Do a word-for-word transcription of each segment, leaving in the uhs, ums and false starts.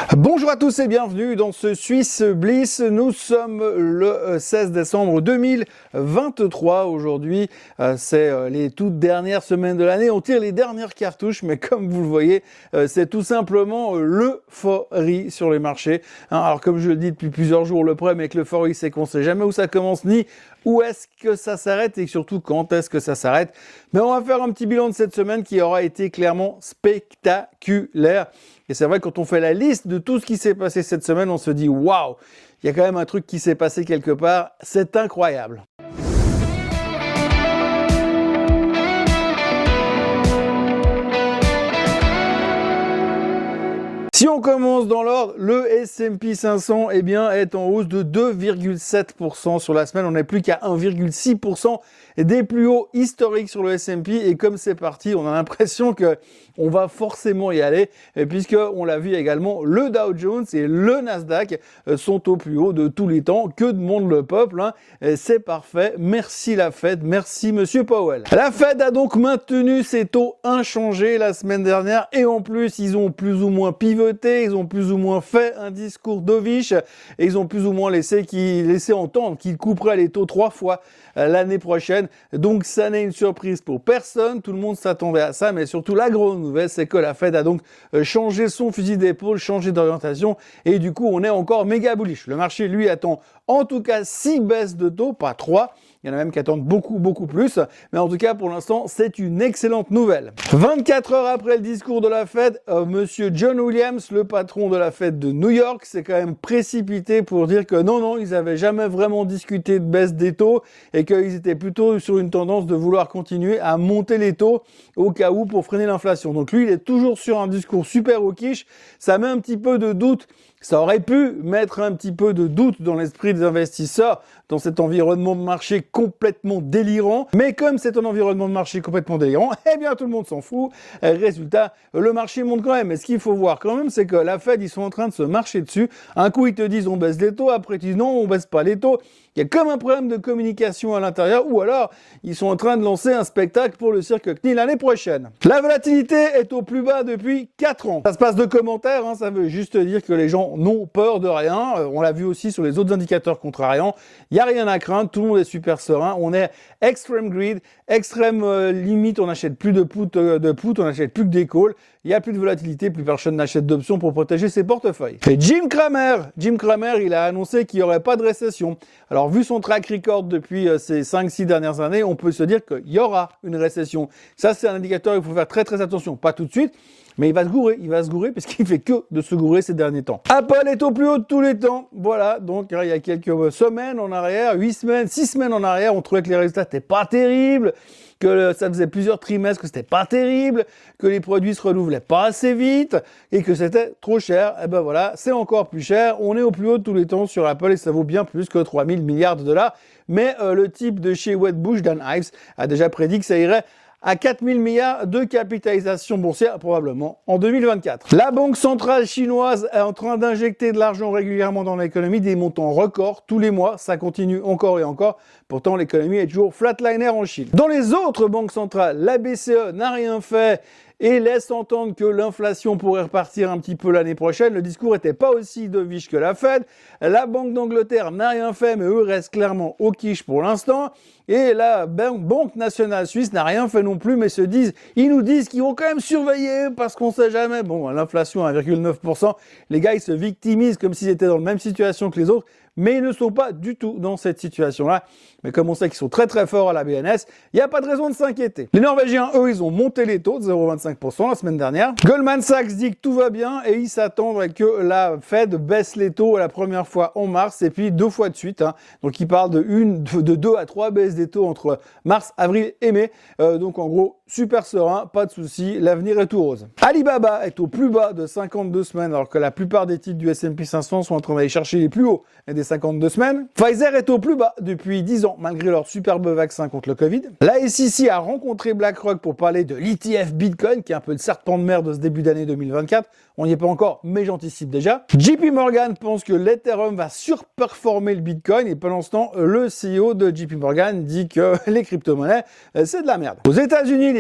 Bonjour à tous et bienvenue dans ce Swiss Bliss. Nous sommes le seize décembre deux mille vingt-trois. Aujourd'hui, c'est les toutes dernières semaines de l'année. On tire les dernières cartouches, mais comme vous le voyez, c'est tout simplement l'euphorie sur les marchés. Alors comme je le dis depuis plusieurs jours, le problème avec l'euphorie, c'est qu'on ne sait jamais où ça commence ni où est-ce que ça s'arrête et surtout quand est-ce que ça s'arrête. Mais on va faire un petit bilan de cette semaine qui aura été clairement spectaculaire. Et c'est vrai, quand on fait la liste de tout ce qui s'est passé cette semaine, on se dit « Waouh, il y a quand même un truc qui s'est passé quelque part, c'est incroyable ». Si on commence dans l'ordre, le S and P cinq cents eh bien, est en hausse de deux virgule sept pour cent sur la semaine. On n'est plus qu'à un virgule six pour cent des plus hauts historiques sur le S and P. Et comme c'est parti, on a l'impression que on va forcément y aller, puisque on l'a vu également, le Dow Jones et le Nasdaq sont au plus haut de tous les temps. Que demande le peuple, hein? C'est parfait. Merci la Fed, merci Monsieur Powell. La Fed a donc maintenu ses taux inchangés la semaine dernière et en plus, ils ont plus ou moins pivoté, ils ont plus ou moins fait un discours dovish et ils ont plus ou moins laissé, qu'ils laissé entendre qu'ils couperaient les taux trois fois l'année prochaine. Donc ça n'est une surprise pour personne, tout le monde s'attendait à ça, mais surtout la grande nouvelle, c'est que la Fed a donc changé son fusil d'épaule, changé d'orientation et du coup on est encore méga bullish. Le marché lui attend en tout cas six baisses de taux, pas trois. Il y en a même qui attendent beaucoup, beaucoup plus. Mais en tout cas, pour l'instant, c'est une excellente nouvelle. vingt-quatre heures après le discours de la Fed, euh, Monsieur John Williams, le patron de la Fed de New York, s'est quand même précipité pour dire que non, non, ils n'avaient jamais vraiment discuté de baisse des taux et qu'ils étaient plutôt sur une tendance de vouloir continuer à monter les taux au cas où pour freiner l'inflation. Donc lui, il est toujours sur un discours super hawkish. Ça met un petit peu de doute. Ça aurait pu mettre un petit peu de doute dans l'esprit des investisseurs dans cet environnement de marché complètement délirant. Mais comme c'est un environnement de marché complètement délirant, eh bien tout le monde s'en fout. Résultat, le marché monte quand même. Et ce qu'il faut voir quand même, c'est que la Fed, ils sont en train de se marcher dessus. Un coup, ils te disent on baisse les taux, après ils disent non, on baisse pas les taux. Il y a comme un problème de communication à l'intérieur, ou alors ils sont en train de lancer un spectacle pour le cirque C N I l'année prochaine. La volatilité est au plus bas depuis quatre ans. Ça se passe de commentaires, hein, ça veut juste dire que les gens n'ont peur de rien. Euh, on l'a vu aussi sur les autres indicateurs contrariants. Il n'y a rien à craindre, tout le monde est super serein. On est extreme greed, extrême euh, limite, on n'achète plus de put, euh, de put, on n'achète plus que des calls. Il n'y a plus de volatilité, plus personne n'achète d'options pour protéger ses portefeuilles. Et Jim Cramer, Jim Cramer, il a annoncé qu'il n'y aurait pas de récession. Alors, vu son track record depuis euh, ces cinq six dernières années, on peut se dire qu'il y aura une récession. Ça, c'est un indicateur, il faut faire très très attention. Pas tout de suite, mais il va se gourer, il va se gourer puisqu'il fait que de se gourer ces derniers temps. Apple est au plus haut de tous les temps. Voilà, donc il y a quelques semaines en arrière, huit semaines, six semaines en arrière, on trouvait que les résultats n'étaient pas terribles, que ça faisait plusieurs trimestres que c'était pas terrible, que les produits se renouvelaient pas assez vite et que c'était trop cher. Et ben voilà, c'est encore plus cher. On est au plus haut de tous les temps sur Apple et ça vaut bien plus que trois mille milliards de dollars. Mais euh, le type de chez Wedbush, Dan Ives, a déjà prédit que ça irait à quatre mille milliards de capitalisation boursière, probablement en deux mille vingt-quatre. La Banque centrale chinoise est en train d'injecter de l'argent régulièrement dans l'économie, des montants records tous les mois, ça continue encore et encore. Pourtant, l'économie est toujours flatliner en Chine. Dans les autres banques centrales, la B C E n'a rien fait et laisse entendre que l'inflation pourrait repartir un petit peu l'année prochaine. Le discours n'était pas aussi dovish que la Fed. La Banque d'Angleterre n'a rien fait, mais eux restent clairement au quiche pour l'instant. Et la Banque nationale suisse n'a rien fait non plus, mais se disent, ils nous disent qu'ils vont quand même surveiller parce qu'on sait jamais. Bon, l'inflation à un virgule neuf pour cent, les gars, ils se victimisent comme s'ils étaient dans la même situation que les autres, mais ils ne sont pas du tout dans cette situation-là. Mais comme on sait qu'ils sont très très forts à la B N S, il n'y a pas de raison de s'inquiéter. Les Norvégiens, eux, ils ont monté les taux de zéro virgule vingt-cinq pour cent la semaine dernière. Goldman Sachs dit que tout va bien et ils s'attendent à que la Fed baisse les taux la première fois en mars et puis deux fois de suite. Hein. Donc ils parlent de une, de deux à trois baisses des taux entre mars, avril et mai. Euh, donc en gros, super serein, pas de souci, l'avenir est tout rose. Alibaba est au plus bas de cinquante-deux semaines alors que la plupart des titres du S and P cinq cents sont en train d'aller chercher les plus hauts des cinquante-deux semaines. Pfizer est au plus bas depuis dix ans malgré leur superbe vaccin contre le Covid. La S E C a rencontré BlackRock pour parler de l'E T F Bitcoin qui est un peu le serpent de mer de ce début d'année deux mille vingt-quatre. On n'y est pas encore, mais j'anticipe déjà. J P Morgan pense que l'Ethereum va surperformer le Bitcoin et pendant ce temps, le C E O de J P Morgan dit que les crypto-monnaies, c'est de la merde. Aux États-Unis, les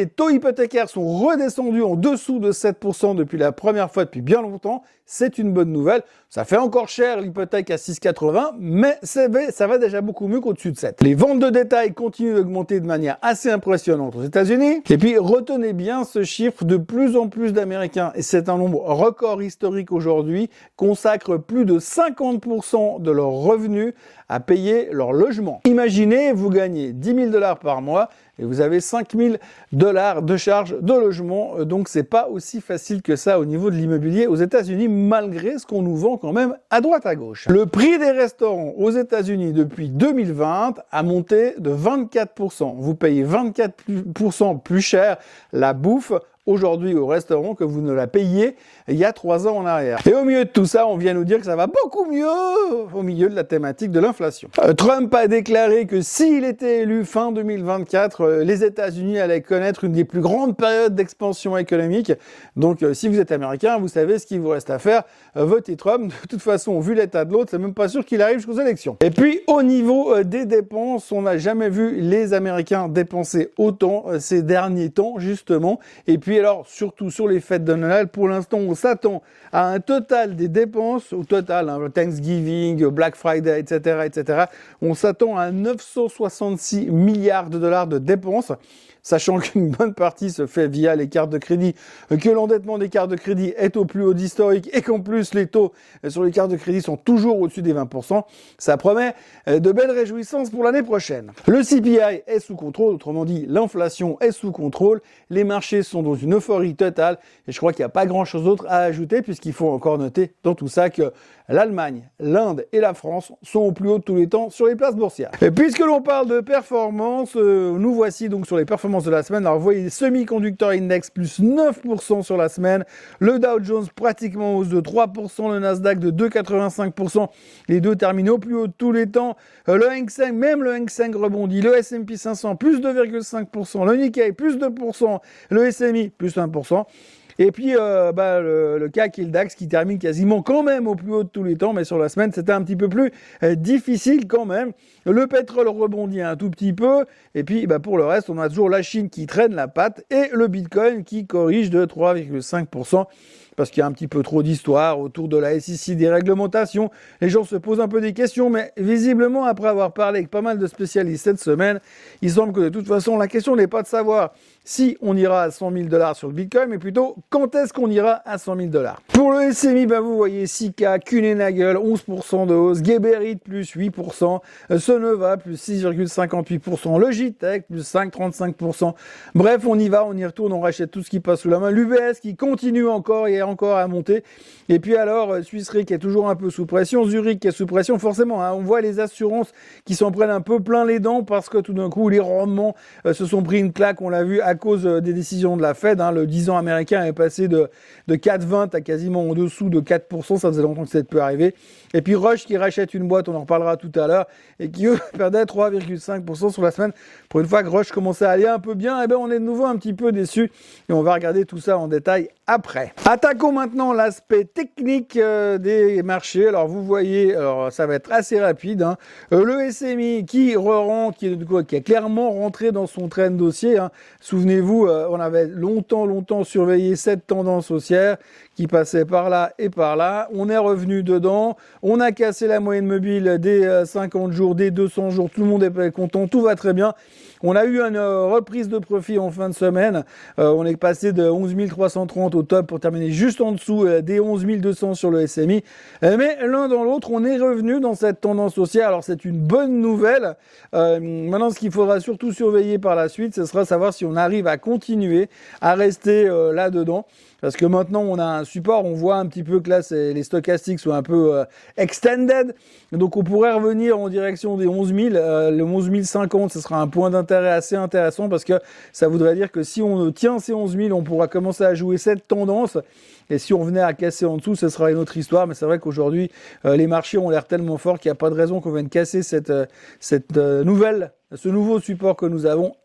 les taux hypothécaires sont redescendus en dessous de sept pour cent depuis la première fois depuis bien longtemps. C'est une bonne nouvelle. Ça fait encore cher l'hypothèque à six virgule quatre-vingts, mais ça va, ça va déjà beaucoup mieux qu'au-dessus de sept. Les ventes de détail continuent d'augmenter de manière assez impressionnante aux États-Unis. Et puis retenez bien ce chiffre, de plus en plus d'Américains, et c'est un nombre record historique aujourd'hui, consacrent plus de cinquante pour cent de leurs revenus à payer leur logement. Imaginez, vous gagnez dix mille dollars par mois et vous avez cinq mille dollars de charges de logement, donc c'est pas aussi facile que ça au niveau de l'immobilier aux États-Unis, malgré ce qu'on nous vend quand même à droite à gauche. Le prix des restaurants aux États-Unis depuis deux mille vingt a monté de vingt-quatre pour cent. Vous payez vingt-quatre pour cent plus cher la bouffe aujourd'hui au restaurant que vous ne la payiez il y a trois ans en arrière. Et au milieu de tout ça, on vient nous dire que ça va beaucoup mieux au milieu de la thématique de l'inflation. Euh, Trump a déclaré que s'il était élu fin deux mille vingt-quatre, euh, les États-Unis allaient connaître une des plus grandes périodes d'expansion économique. Donc euh, si vous êtes américain, vous savez ce qu'il vous reste à faire, euh, votez Trump. De toute façon, vu l'état de l'autre, c'est même pas sûr qu'il arrive jusqu'aux élections. Et puis au niveau euh, des dépenses, on n'a jamais vu les Américains dépenser autant euh, ces derniers temps, justement. Et puis alors, surtout sur les fêtes de Noël, pour l'instant, on s'attend à un total des dépenses, au total, hein, Thanksgiving, Black Friday, et cetera, et cetera. On s'attend à neuf cent soixante-six milliards de dollars de dépenses, sachant qu'une bonne partie se fait via les cartes de crédit, que l'endettement des cartes de crédit est au plus haut d'historique et qu'en plus les taux sur les cartes de crédit sont toujours au-dessus des vingt pour cent. Ça promet de belles réjouissances pour l'année prochaine. Le C P I est sous contrôle, autrement dit, l'inflation est sous contrôle, les marchés sont dans une euphorie totale et je crois qu'il n'y a pas grand-chose d'autre à ajouter puisqu'il faut encore noter dans tout ça que l'Allemagne, l'Inde et la France sont au plus haut de tous les temps sur les places boursières. Et puisque l'on parle de performance, euh, nous voici donc sur les performances de la semaine. Alors vous voyez, Semiconductor Index plus neuf pour cent sur la semaine, le Dow Jones pratiquement en hausse de trois pour cent, le Nasdaq de deux virgule quatre-vingt-cinq pour cent, les deux terminent au plus haut de tous les temps. Euh, le Hang Seng, même le Hang Seng rebondit, le S and P cinq cents plus deux virgule cinq pour cent, le Nikkei plus deux pour cent, le S M I plus un pour cent. Et puis euh, bah, le, le C A C et le DAX qui terminent quasiment quand même au plus haut de tous les temps, mais sur la semaine c'était un petit peu plus euh, difficile quand même. Le pétrole rebondit un tout petit peu, et puis bah, pour le reste on a toujours la Chine qui traîne la patte et le Bitcoin qui corrige de trois virgule cinq pour cent. Parce qu'il y a un petit peu trop d'histoire autour de la S E C, des réglementations. Les gens se posent un peu des questions, mais visiblement, après avoir parlé avec pas mal de spécialistes cette semaine, il semble que de toute façon, la question n'est pas de savoir si on ira à cent mille dollars sur le Bitcoin, mais plutôt quand est-ce qu'on ira à cent mille dollars. Pour le S M I, ben vous voyez Sika, Kuehne+Nagel, onze pour cent de hausse, Geberit plus huit pour cent, Sonova plus six virgule cinquante-huit pour cent, Logitech plus cinq virgule trente-cinq pour cent. Bref, on y va, on y retourne, on rachète tout ce qui passe sous la main. L'U B S qui continue encore et encore à monter. Et puis alors, Swiss Re qui est toujours un peu sous pression, Zurich qui est sous pression, forcément, hein, on voit les assurances qui s'en prennent un peu plein les dents parce que tout d'un coup, les rendements euh, se sont pris une claque, on l'a vu, à cause euh, des décisions de la Fed. Hein, le dix ans américain est passé de, de quatre virgule vingt à quasiment en dessous de quatre pour cent, ça faisait longtemps que ça peut arriver. Et puis Roche qui rachète une boîte, on en reparlera tout à l'heure, et qui eux perdait trois virgule cinq pour cent sur la semaine. Pour une fois que Roche commençait à aller un peu bien, et ben on est de nouveau un petit peu déçu et on va regarder tout ça en détail après. Attaquons maintenant l'aspect technique euh, des marchés. Alors vous voyez, alors ça va être assez rapide. Hein. Euh, le S M I qui re-rentre, qui, qui est clairement rentré dans son trend dossier. Hein. Souvenez-vous, euh, on avait longtemps, longtemps surveillé cette tendance haussière qui passait par là et par là. On est revenu dedans. On a cassé la moyenne mobile des euh, cinquante jours, des deux cents jours. Tout le monde est content, tout va très bien. On a eu une euh, reprise de profit en fin de semaine. Euh, on est passé de onze mille trois cent trente au top pour terminer juste en dessous euh, des onze mille deux cents sur le S M I. Euh, mais l'un dans l'autre, on est revenu dans cette tendance haussière. Alors c'est une bonne nouvelle. Euh, maintenant, ce qu'il faudra surtout surveiller par la suite, ce sera savoir si on arrive à continuer à rester euh, là-dedans. Parce que maintenant, on a un support, on voit un petit peu que là, les stochastiques sont un peu euh, extended. Donc, on pourrait revenir en direction des onze mille. Euh, le onze mille cinquante, ce sera un point d'intérêt assez intéressant parce que ça voudrait dire que si on tient ces onze mille, on pourra commencer à jouer cette tendance. Et si on venait à casser en dessous, ce sera une autre histoire. Mais c'est vrai qu'aujourd'hui, euh, les marchés ont l'air tellement forts qu'il n'y a pas de raison qu'on vienne casser cette, euh, cette euh, nouvelle ce nouveau support que nous avons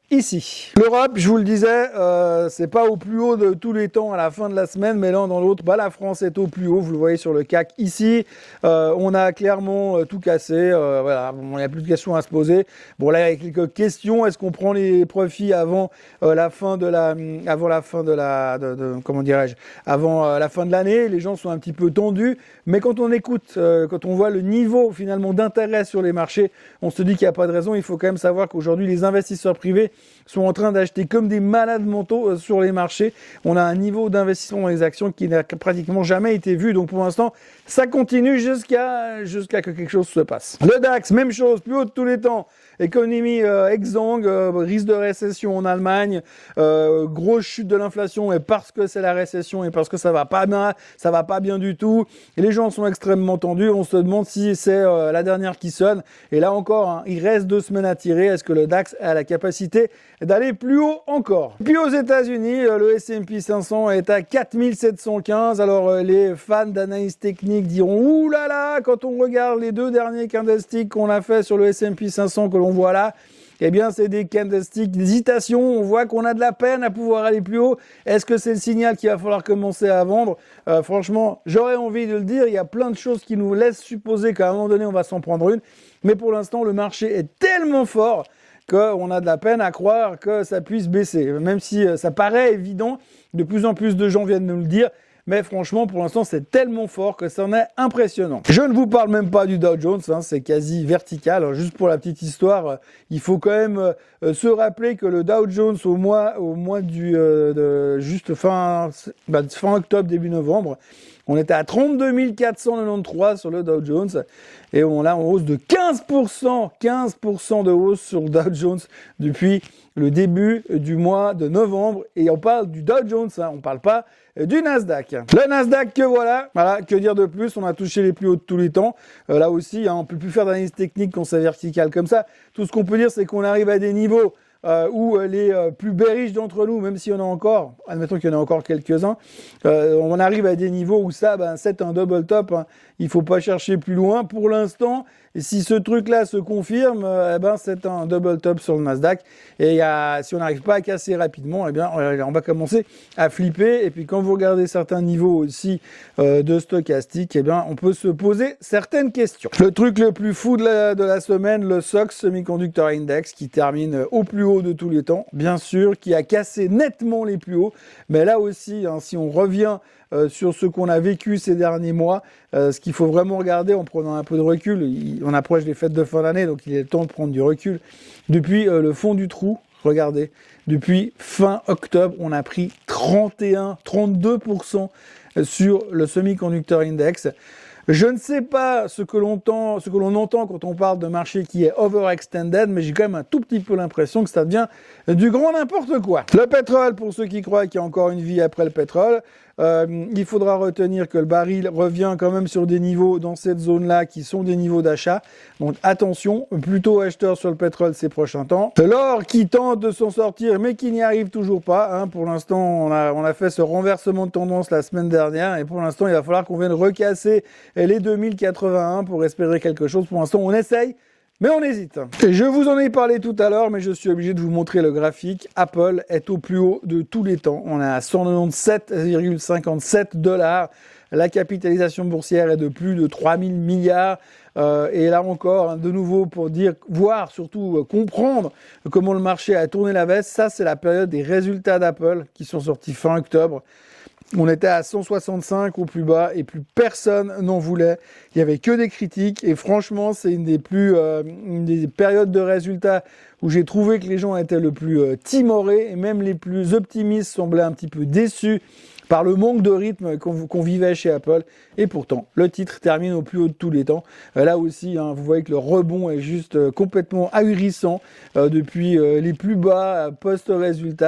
ici. L'Europe, je vous le disais, euh, c'est pas au plus haut de tous les temps à la fin de la semaine, mais l'un dans l'autre, bah, la France est au plus haut, vous le voyez sur le C A C ici. Euh, on a clairement euh, tout cassé, euh, voilà, bon, il n'y a plus de questions à se poser. Bon là, il y a quelques questions, est-ce qu'on prend les profits avant euh, la fin de la, avant la fin de la, de, de, comment dirais-je, avant euh, la fin de l'année? Les gens sont un petit peu tendus, mais quand on écoute, euh, quand on voit le niveau finalement d'intérêt sur les marchés, on se dit qu'il n'y a pas de raison. Il faut quand même savoir qu'aujourd'hui, les investisseurs privés sont en train d'acheter comme des malades mentaux euh, sur les marchés. On a un niveau d'investissement dans les actions qui n'a pratiquement jamais été vu. Donc pour l'instant, ça continue jusqu'à jusqu'à que quelque chose se passe. Le DAX, même chose, plus haut de tous les temps. Économie euh, exsangue, euh, risque de récession en Allemagne, euh, grosse chute de l'inflation, et parce que c'est la récession et parce que ça va pas bien, ça va pas bien du tout. Et les gens sont extrêmement tendus. On se demande si c'est euh, la dernière qui sonne. Et là encore, hein, il reste deux semaines à tirer. Est-ce que le DAX a la capacité d'aller plus haut encore? Puis aux États-Unis, euh, le S and P cinq cents est à quatre mille sept cent quinze. Alors euh, les fans d'analyse technique diront ouh là là, quand on regarde les deux derniers candlesticks qu'on a fait sur le S and P cinq cents que l'on voit là, eh bien, c'est des candlesticks d'hésitation. On voit qu'on a de la peine à pouvoir aller plus haut. Est-ce que c'est le signal qu'il va falloir commencer à vendre? euh, Franchement, j'aurais envie de le dire. Il y a plein de choses qui nous laissent supposer qu'à un moment donné, on va s'en prendre une. Mais pour l'instant, le marché est tellement fort qu'on a de la peine à croire que ça puisse baisser. Même si ça paraît évident, de plus en plus de gens viennent nous le dire. Mais franchement, pour l'instant, c'est tellement fort que ça en est impressionnant. Je ne vous parle même pas du Dow Jones, hein, c'est quasi vertical. Alors, juste pour la petite histoire, euh, il faut quand même euh, se rappeler que le Dow Jones au mois, au mois du euh, de, juste fin, bah, fin octobre, début novembre, on était à trente-deux mille quatre cent quatre-vingt-treize sur le Dow Jones et on a en hausse de quinze pour cent, quinze pour cent de hausse sur le Dow Jones depuis le début du mois de novembre. Et on parle du Dow Jones, hein, on parle pas du Nasdaq. Le Nasdaq, que voilà, voilà, que dire de plus, on a touché les plus hauts de tous les temps. Euh, là aussi, hein, on peut plus faire d'analyse technique quand c'est vertical comme ça. Tout ce qu'on peut dire, c'est qu'on arrive à des niveaux Euh, où les euh, plus bearish d'entre nous, même s'il y en a encore, admettons qu'il y en a encore quelques-uns, euh, on arrive à des niveaux où ça, ben, c'est un double top, hein. Il faut pas chercher plus loin. Pour l'instant, et si ce truc-là se confirme, euh, eh ben, c'est un double top sur le Nasdaq. Et y a, si on n'arrive pas à casser rapidement, eh bien, on va commencer à flipper. Et puis, quand vous regardez certains niveaux aussi euh, de stochastique, eh bien, on peut se poser certaines questions. Le truc le plus fou de la, de la semaine, le S O X Semiconductor Index, qui termine au plus haut de tous les temps, bien sûr, qui a cassé nettement les plus hauts. Mais là aussi, hein, si on revient Euh, sur ce qu'on a vécu ces derniers mois, euh, ce qu'il faut vraiment regarder en prenant un peu de recul, il, on approche des fêtes de fin d'année, donc il est temps de prendre du recul. Depuis euh, le fond du trou, regardez, depuis fin octobre, on a pris trente et un, trente-deux pour cent sur le Semiconductor Index. Je ne sais pas ce que l'on entend, ce que l'on entend quand on parle de marché qui est overextended, mais j'ai quand même un tout petit peu l'impression que ça devient du grand n'importe quoi. Le pétrole, pour ceux qui croient qu'il y a encore une vie après le pétrole, euh, il faudra retenir que le baril revient quand même sur des niveaux dans cette zone-là qui sont des niveaux d'achat. Donc attention, plutôt acheteur sur le pétrole ces prochains temps. L'or qui tente de s'en sortir, mais qui n'y arrive toujours pas. Hein. Pour l'instant, on a, on a fait ce renversement de tendance la semaine dernière, et pour l'instant, il va falloir qu'on vienne recasser les deux mille quatre-vingt-un pour espérer quelque chose. Pour l'instant, on essaye, mais on hésite. Et je vous en ai parlé tout à l'heure, mais je suis obligé de vous montrer le graphique. Apple est au plus haut de tous les temps. On est à cent quatre-vingt-dix-sept virgule cinquante-sept dollars. La capitalisation boursière est de plus de trois mille milliards. Euh, et là encore, hein, de nouveau, pour dire, voir, surtout euh, comprendre comment le marché a tourné la veste, ça c'est la période des résultats d'Apple qui sont sortis fin octobre. On était à cent soixante-cinq au plus bas et plus personne n'en voulait. Il y avait que des critiques et franchement, c'est une des plus, euh, une des périodes de résultats où j'ai trouvé que les gens étaient le plus euh, timorés et même les plus optimistes semblaient un petit peu déçus par le manque de rythme qu'on qu'on vivait chez Apple. Et pourtant, le titre termine au plus haut de tous les temps. Euh, là aussi, hein, vous voyez que le rebond est juste euh, complètement ahurissant euh, depuis euh, les plus bas euh, post-résultats.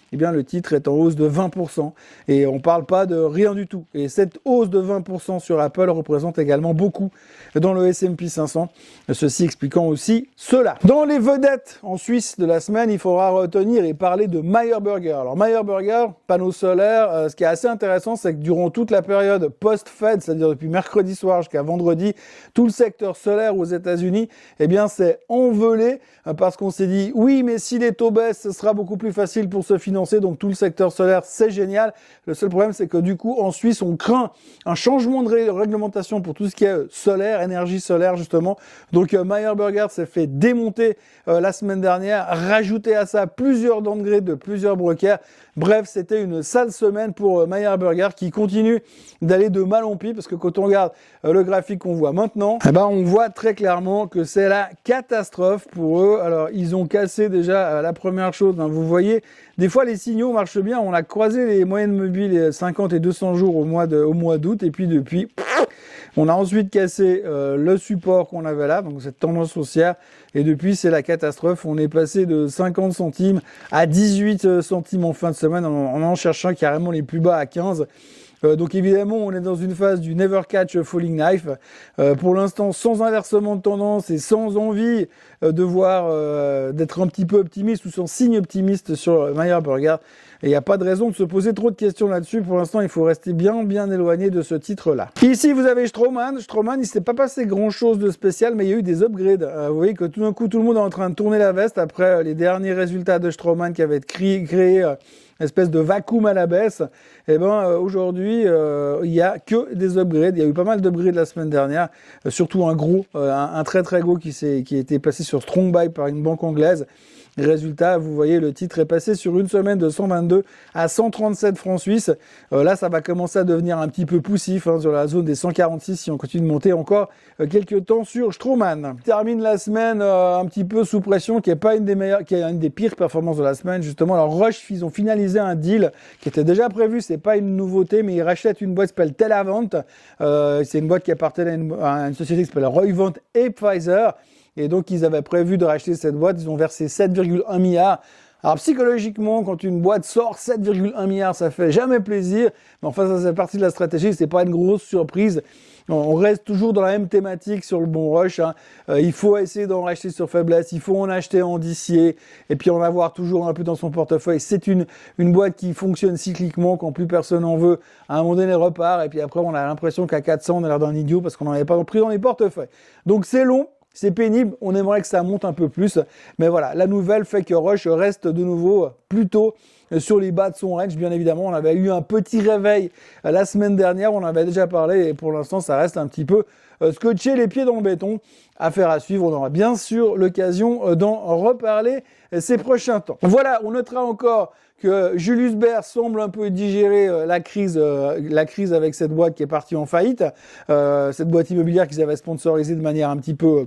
eh bien le titre est en hausse de vingt pour cent et on parle pas de rien du tout. Et cette hausse de vingt pour cent sur Apple représente également beaucoup dans le S and P cinq cents, ceci expliquant aussi cela. Dans les vedettes en Suisse de la semaine, il faudra retenir et parler de Meyer Burger. Alors Meyer Burger, panneaux solaires, euh, ce qui est assez intéressant, c'est que durant toute la période post-Fed, c'est-à-dire depuis mercredi soir jusqu'à vendredi, tout le secteur solaire aux États-Unis, eh bien c'est envolé euh, parce qu'on s'est dit oui, mais si les taux baissent, ce sera beaucoup plus facile pour se financer, donc tout le secteur solaire, c'est génial. Le seul problème, c'est que du coup, en Suisse, on craint un changement de ré- réglementation pour tout ce qui est solaire, énergie solaire, justement. Donc, euh, Meyer Burger s'est fait démonter euh, la semaine dernière, rajouter à ça plusieurs downgrades de plusieurs brokers. Bref, c'était une sale semaine pour euh, Meyer Burger qui continue d'aller de mal en pis, parce que quand on regarde euh, le graphique qu'on voit maintenant, eh ben, on voit très clairement que c'est la catastrophe pour eux. Alors, ils ont cassé déjà euh, la première chose, hein, vous voyez, des fois les signaux marchent bien, on a croisé les moyennes mobiles cinquante et deux cents jours au mois de, au mois d'août, et puis depuis, pff, on a ensuite cassé euh, le support qu'on avait là, donc cette tendance haussière, et depuis c'est la catastrophe. On est passé de cinquante centimes à dix-huit centimes en fin de semaine, en en, en cherchant carrément les plus bas à quinze. Euh, donc évidemment, on est dans une phase du never catch falling knife. Euh, pour l'instant, sans inversement de tendance et sans envie euh, de voir euh, d'être un petit peu optimiste ou sans signe optimiste sur Meyer Burger. Et il n'y a pas de raison de se poser trop de questions là-dessus. Pour l'instant, il faut rester bien, bien éloigné de ce titre-là. Ici, vous avez Straumann. Straumann, il s'est pas passé grand-chose de spécial, mais il y a eu des upgrades. Euh, vous voyez que tout d'un coup, tout le monde est en train de tourner la veste après euh, les derniers résultats de Straumann qui avaient été créés, créés euh, espèce de vacuum à la baisse. Et ben euh, aujourd'hui, euh, il y a que des upgrades. Il y a eu pas mal d'upgrades la semaine dernière, euh, surtout un gros, euh, un, un très très gros qui s'est qui a été passé sur Strong Buy par une banque anglaise. Résultat, vous voyez, le titre est passé sur une semaine de cent vingt-deux à cent trente-sept francs suisses. Euh, là, ça va commencer à devenir un petit peu poussif hein, sur la zone des cent quarante-six si on continue de monter encore euh, quelques temps sur Straumann. Termine la semaine euh, un petit peu sous pression, qui est pas une des meilleures, qui est une des pires performances de la semaine justement. Alors Roche, ils ont finalisé un deal qui était déjà prévu. C'est pas une nouveauté, mais ils rachètent une boîte qui s'appelle Telavant. Euh, c'est une boîte qui appartient à une, à une société qui s'appelle Roivant et Pfizer. Et donc, ils avaient prévu de racheter cette boîte. Ils ont versé sept virgule un milliards. Alors, psychologiquement, quand une boîte sort sept virgule un milliards, ça fait jamais plaisir. Mais enfin, ça, c'est partie de la stratégie. C'est pas une grosse surprise. On reste toujours dans la même thématique sur le bon rush. Hein. Euh, il faut essayer d'en racheter sur faiblesse. Il faut en acheter en dicier. Et puis, en avoir toujours un peu dans son portefeuille. C'est une, une boîte qui fonctionne cycliquement. Quand plus personne en veut, à un moment donné, elle repart. Et puis après, on a l'impression qu'à quatre cents, on a l'air d'un idiot parce qu'on n'en avait pas pris dans les portefeuilles. Donc, c'est long. C'est pénible, on aimerait que ça monte un peu plus, mais voilà, la nouvelle fait que Roche reste de nouveau plutôt sur les bas de son range, bien évidemment. On avait eu un petit réveil la semaine dernière, on en avait déjà parlé, et pour l'instant, ça reste un petit peu scotché les pieds dans le béton. Affaire à suivre, on aura bien sûr l'occasion d'en reparler ces prochains temps. Voilà, on notera encore que Julius Baer semble un peu digérer la crise, euh, la crise avec cette boîte qui est partie en faillite, euh, cette boîte immobilière qu'ils avaient sponsorisée de manière un petit peu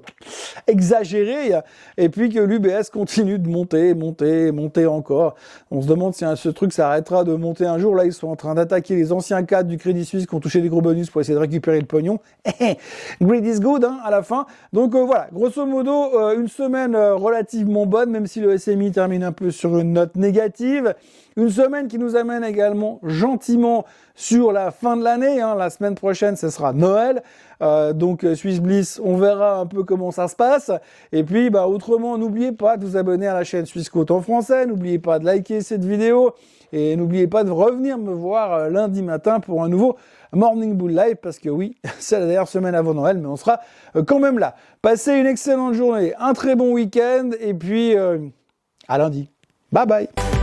exagérée, et puis que l'U B S continue de monter, monter, monter encore. On se demande si ce truc s'arrêtera de monter un jour. Là, ils sont en train d'attaquer les anciens cadres du Crédit Suisse qui ont touché des gros bonus pour essayer de récupérer le pognon. Greed is good, hein, à la fin. Donc euh, voilà, grosso modo, euh, une semaine euh, relativement bonne, même si le S M I termine un peu sur une note négative. Une semaine qui nous amène également gentiment sur la fin de l'année. Hein. La semaine prochaine, ce sera Noël. Euh, donc Swiss Bliss, on verra un peu comment ça se passe. Et puis, bah, autrement, n'oubliez pas de vous abonner à la chaîne Swissquote en français. N'oubliez pas de liker cette vidéo. Et n'oubliez pas de revenir me voir euh, lundi matin pour un nouveau Morning Bull Live. Parce que oui, c'est la dernière semaine avant Noël, mais on sera euh, quand même là. Passez une excellente journée, un très bon week-end. Et puis, euh, à lundi. Bye bye.